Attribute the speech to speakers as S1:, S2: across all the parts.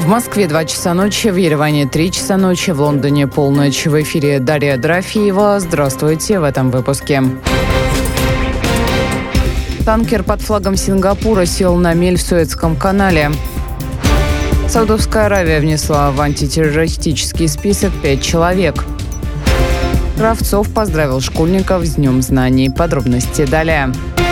S1: В Москве 2 часа ночи, в Ереване 3 часа ночи, в Лондоне полночь. В эфире Дарья Дорофеева. Здравствуйте в этом выпуске. Танкер под флагом Сингапура сел на мель в Суэцком канале. Саудовская Аравия внесла в антитеррористический список 5 человек. Кравцов поздравил школьников с Днем знаний. Подробности далее.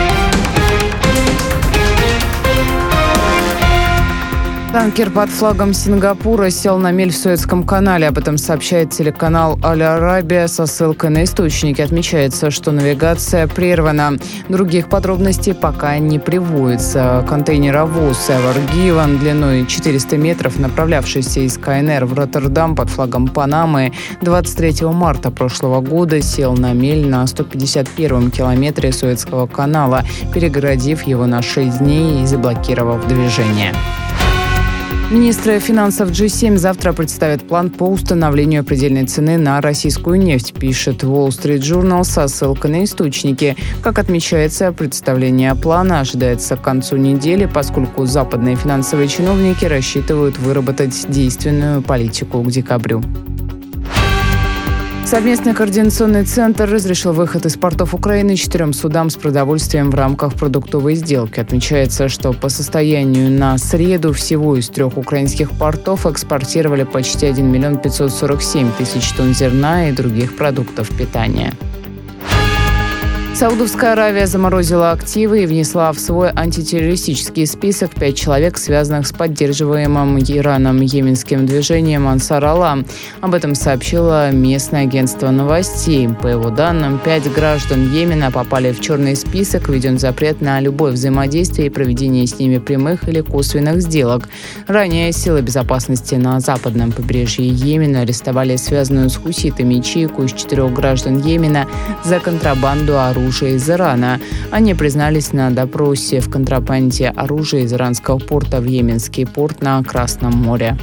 S1: Танкер под флагом Сингапура сел на мель в Суэцком канале. Об этом сообщает телеканал «Аль-Арабия» со ссылкой на источники. Отмечается, что навигация прервана. Других подробностей пока не приводится. Контейнеровоз «Ever Given» длиной 400 метров, направлявшийся из КНР в Роттердам под флагом Панамы, 23 марта прошлого года сел на мель на 151-м километре Суэцкого канала, перегородив его на 6 дней и заблокировав движение. Министры финансов G7 завтра представят план по установлению предельной цены на российскую нефть, пишет Wall Street Journal со ссылкой на источники. Как отмечается, представление плана ожидается к концу недели, поскольку западные финансовые чиновники рассчитывают выработать действенную политику к декабрю. Совместный координационный центр разрешил выход из портов Украины 4 судам с продовольствием в рамках продуктовой сделки. Отмечается, что по состоянию на среду всего из 3 украинских портов экспортировали почти 1 миллион 547 тысяч тонн зерна и других продуктов питания. Саудовская Аравия заморозила активы и внесла в свой антитеррористический список 5 человек, связанных с поддерживаемым Ираном йеменским движением «Ансар Алла». Об этом сообщило местное агентство новостей. По его данным, 5 граждан Йемена попали в черный список, введен запрет на любое взаимодействие и проведение с ними прямых или косвенных сделок. Ранее силы безопасности на западном побережье Йемена арестовали связанную с хуситами ячейку из 4 граждан Йемена за контрабанду оружия из Ирана. Они признались на допросе в контрабанде оружия из иранского порта в Йеменский порт на Красном море.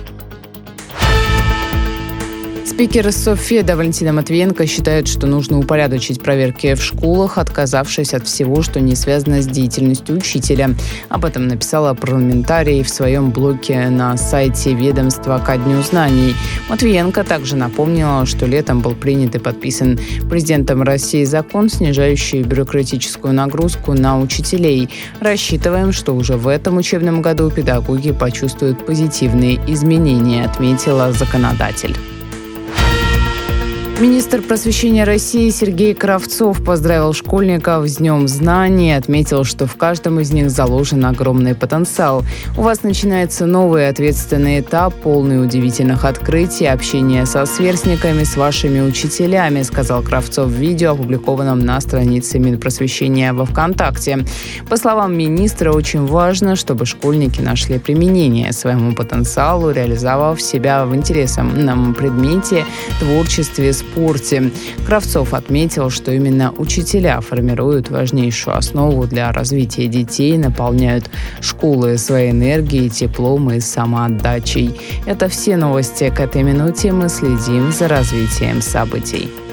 S1: Спикер Совфеда Валентина Матвиенко считает, что нужно упорядочить проверки в школах, отказавшись от всего, что не связано с деятельностью учителя. Об этом написала парламентарий в своем блоге на сайте ведомства ко Дню знаний. Матвиенко также напомнила, что летом был принят и подписан президентом России закон, снижающий бюрократическую нагрузку на учителей. Рассчитываем, что уже в этом учебном году педагоги почувствуют позитивные изменения, отметила законодатель. Министр просвещения России Сергей Кравцов поздравил школьников с Днем знаний и отметил, что в каждом из них заложен огромный потенциал. У вас начинается новый ответственный этап, полный удивительных открытий, общения со сверстниками, с вашими учителями, сказал Кравцов в видео, опубликованном на странице Минпросвещения во ВКонтакте. По словам министра, очень важно, чтобы школьники нашли применение своему потенциалу, реализовав себя в интересном предмете, творчестве, спорте. Кравцов отметил, что именно учителя формируют важнейшую основу для развития детей, наполняют школы своей энергией, теплом и самоотдачей. Это все новости к этой минуте. Мы следим за развитием событий.